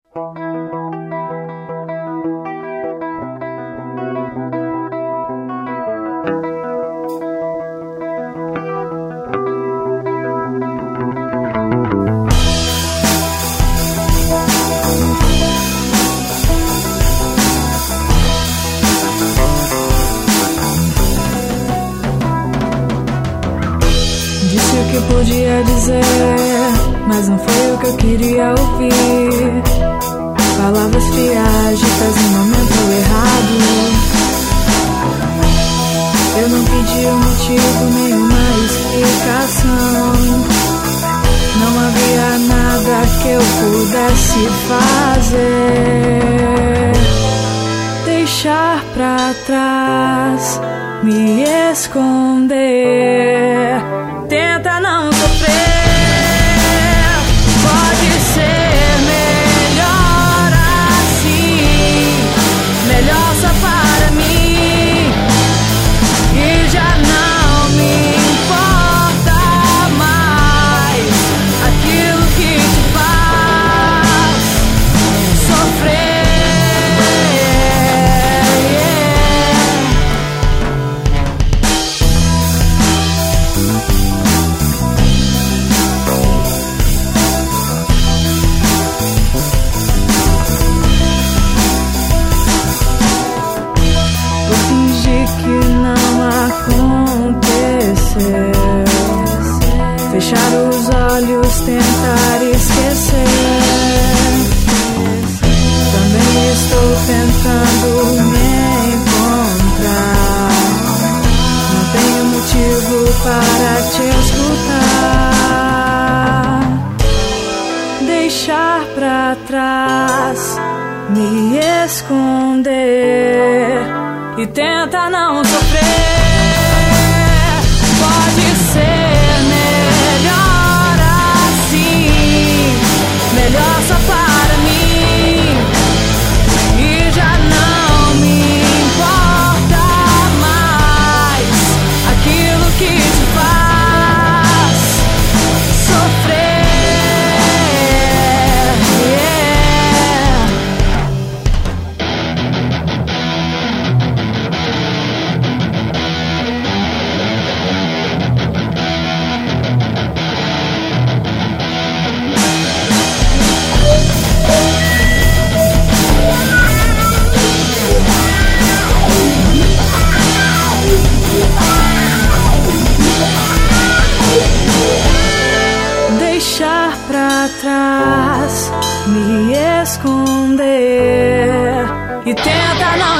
Disse o que podia dizer, mas não foi o que eu queria ouvir. Palavras frias, ditas no momento errado. Eu não pedi um motivo, nenhuma explicação. Não havia nada que eu pudesse fazer. Deixar pra trás, me esconder. Tenta não sofrer, pode ser melhor assim, melhor só para mim. E já não me importa mais aquilo que te faz sofrer. Que não aconteceu. Fechar os olhos, tentar esquecer. Também estou tentando me encontrar. Não tenho motivo para te escutar. Deixar pra trás, me esconder. E tenta não sofrer. Pode ser melhor assim, melhor só para mim. E já não me importa mais aquilo que te faz sofrer. Deixar pra trás, me esconder. E tenta não